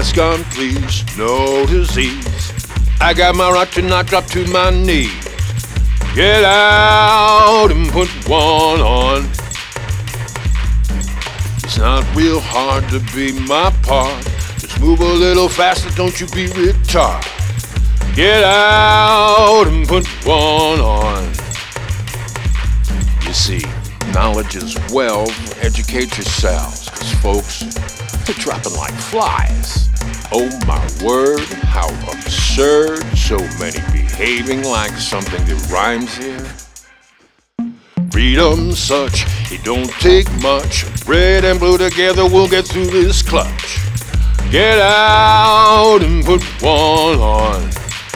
mask on, please, no disease. I got my right to not drop to my knees. Get out and put one on. It's not real hard to be my part. Just move a little faster, don't you be retarded. Get out and put one on. You see, knowledge is wealth. Educate yourselves, 'cause folks, they're dropping like flies. Oh my word, how absurd. So many behaving like something that rhymes here. Freedom such, it don't take much. Red and blue together, we'll get through this clutch. Get out and put one on.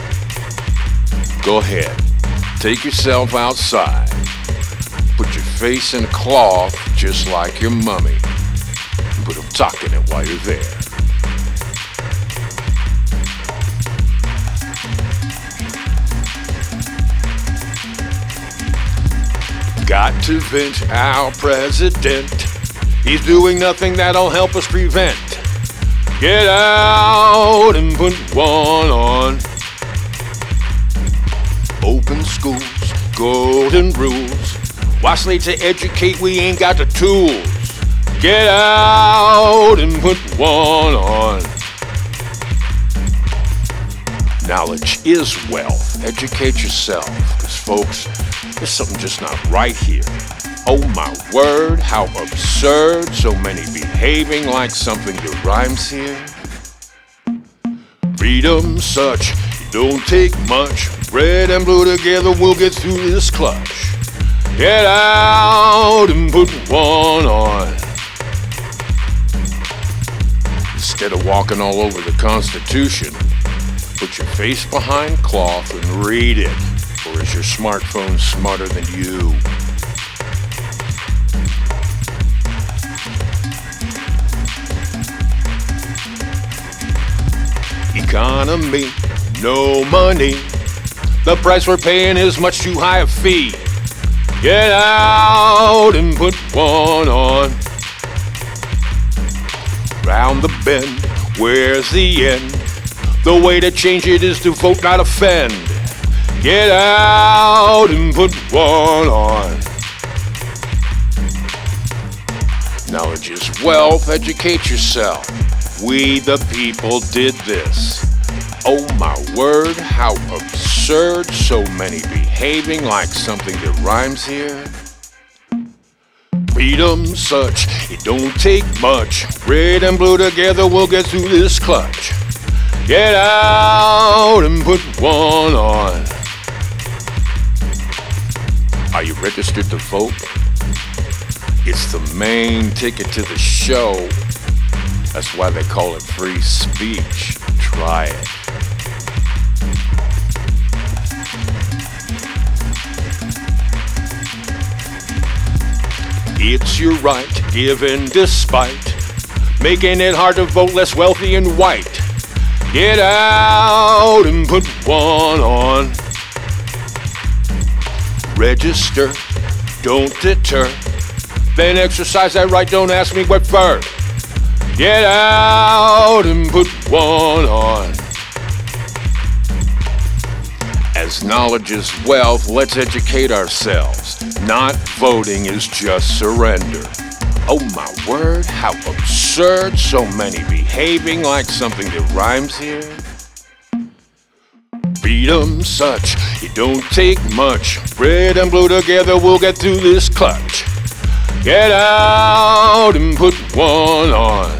Go ahead, take yourself outside. Put your face in a cloth just like your mummy. And put a tuck in it while you're there. Got to vent our president. He's doing nothing that'll help us prevent. Get out and put one on. Open schools, golden rules. Why slave to educate? We ain't got the tools. Get out and put one on. Knowledge is wealth. Educate yourself, 'cause folks, there's something just not right here. Oh my word, how absurd. So many behaving like something that rhymes here. Freedom such, it don't take much. Red and blue together, we'll get through this clutch. Get out and put one on. Instead of walking all over the Constitution, put your face behind cloth and read it. Or is your smartphone smarter than you? Economy, no money. The price we're paying is much too high a fee. Get out and put one on. Round the bend, where's the end? The way to change it is to vote, not offend. Get out and put one on. Knowledge is wealth, educate yourself. We the people did this. Oh my word, how absurd. So many behaving like something that rhymes here. Freedom such, it don't take much. Red and blue together, we'll get through this clutch. Get out and put one on. Are you registered to vote? It's the main ticket to the show. That's why they call it free speech. Try it. It's your right, given despite making it hard to vote, less wealthy and white. Get out and put one on. Register, don't deter. Then exercise that right, don't ask me what for. Get out and put one on. As knowledge is wealth, let's educate ourselves. Not voting is just surrender. Oh my word, how absurd. So many behaving like something that rhymes here. Freedom such, it don't take much. Red and blue together, we'll get through this clutch. Get out and put one on.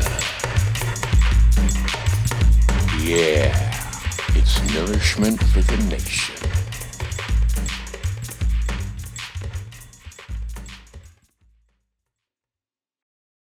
Yeah, it's nourishment for the nation.